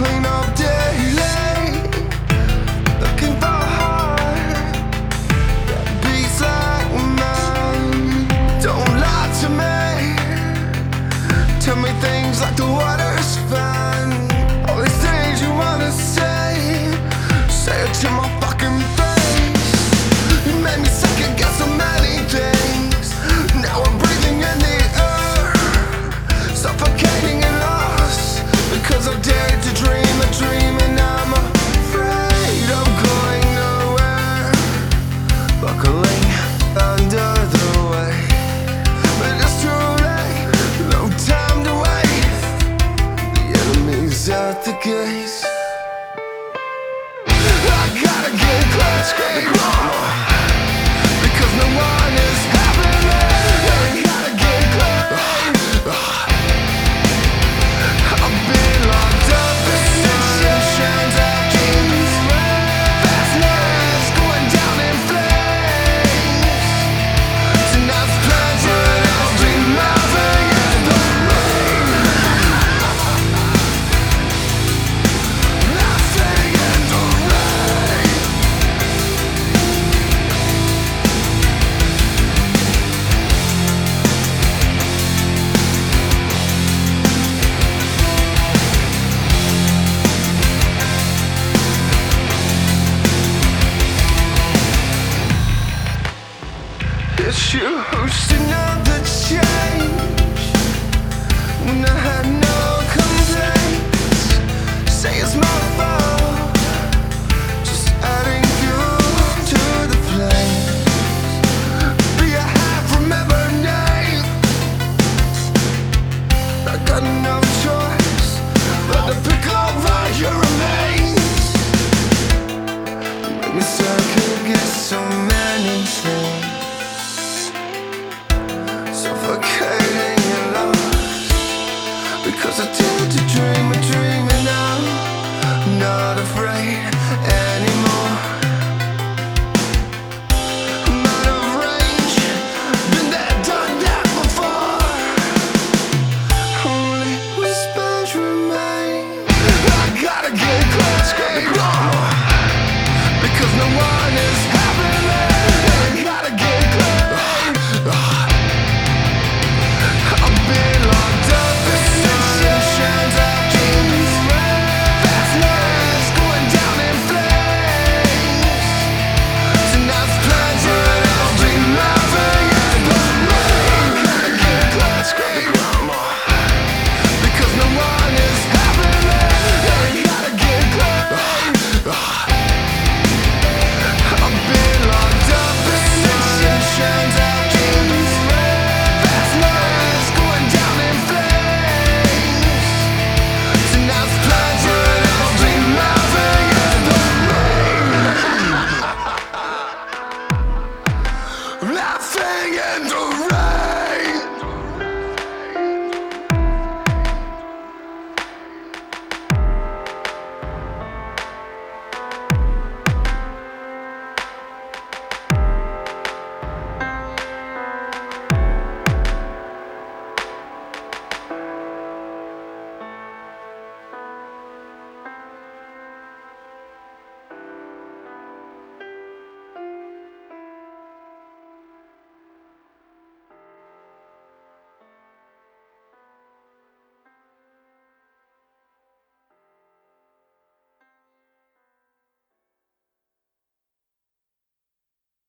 clean up daily, looking for a heart that beats like mine. Don't lie to me, tell me things like the water's fine. All these things you wanna say, say it to my fucking face. You made me second guess so many things. Now I'm breathing in the air, suffocating and lost, because I dared to dream a dream and I'm afraid of going nowhere, buckling under the weight. But it's too late, no time to wait. The enemy's at the gates. I gotta get close, grab the ground.